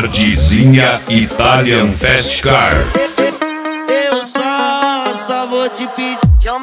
Jardizinha Italian Fast Car. Eu só vou te pedir. Eu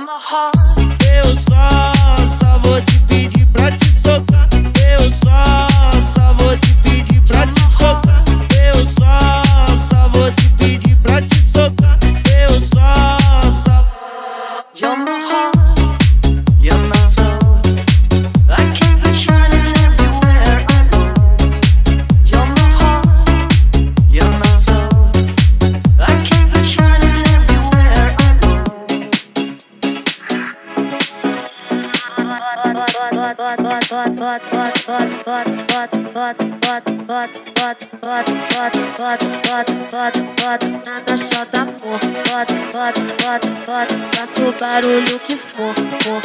só vou te pedir pra te socar. Eu só vou te pedir pra te socar. Eu só vou te pedir pra te socar. Eu só You're my heart, you're my soul. I keep it shining everywhere I go. You're my heart, you're my soul. I keep it shining everywhere I go. Nada só dá amor. Faça o barulho que for.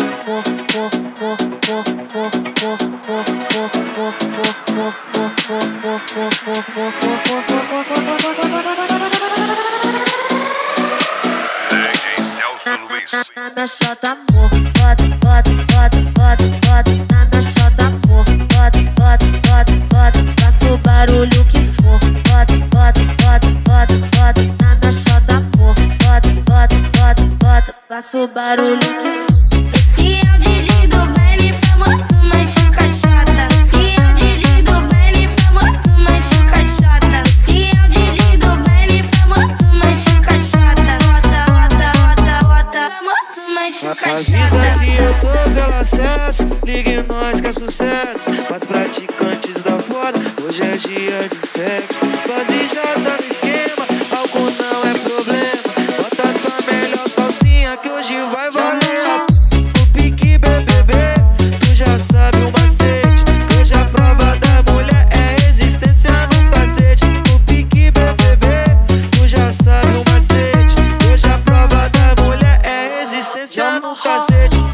Nada só dá amor. Nada só dá amor. Faça o barulho que for. Nada só dá amor. Faça o barulho que for. Esse é o DJ do baile famoso, mais encaixada. Esse é o DJ do baile famoso, mais encaixada. Esse é o DJ do baile famoso, mais encaixada. Roda, famoso, mais encaixada. Avisa que eu tô pelo acesso, ligue nós que é sucesso. Pras praticantes da foda, hoje é dia de sexo. Quase já tá no esquema, álcool não é problema. Bota tua melhor calcinha que hoje vai valer. O pique BBB, tu já sabe o macete. Hoje a prova da mulher é resistência no cacete. O pique BBB, tu já sabe o macete. Hoje a prova da mulher é resistência no cacete.